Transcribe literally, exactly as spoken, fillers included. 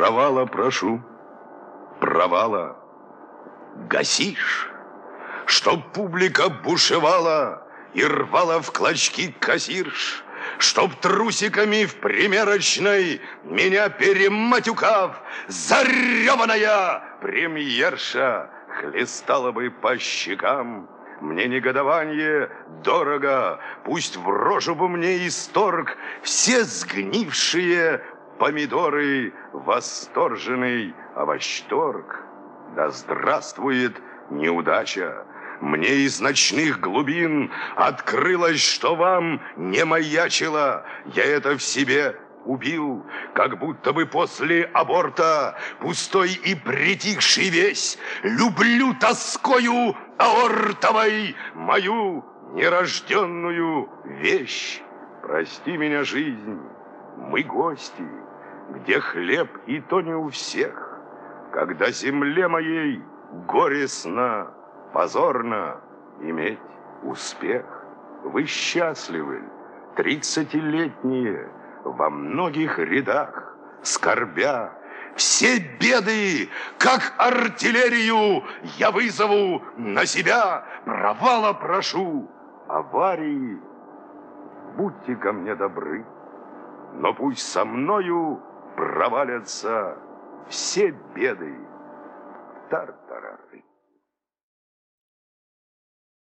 Провала прошу, провала. Гасишь, чтоб публика бушевала и рвала в клочки кассирш, чтоб трусиками в примерочной меня перематюкав, зареванная премьерша хлестала бы по щекам. Мне негодование дорого, пусть в рожу бы мне исторг все сгнившие помидоры восторженный овощторг. Да здравствует неудача! Мне из ночных глубин открылось, что вам не маячило. Я это в себе убил, как будто бы после аборта, пустой и притихший весь, люблю тоскою аортовой мою нерожденную вещь. Прости меня, жизнь, мы гости, где хлеб и то не у всех. Когда земле моей горестно, позорно иметь успех. Вы счастливы, тридцатилетние, во многих рядах, скорбя. Все беды, как артиллерию, я вызову на себя. Провала прошу, аварии, будьте ко мне добры. Но пусть со мною провалятся все беды. Тартарары.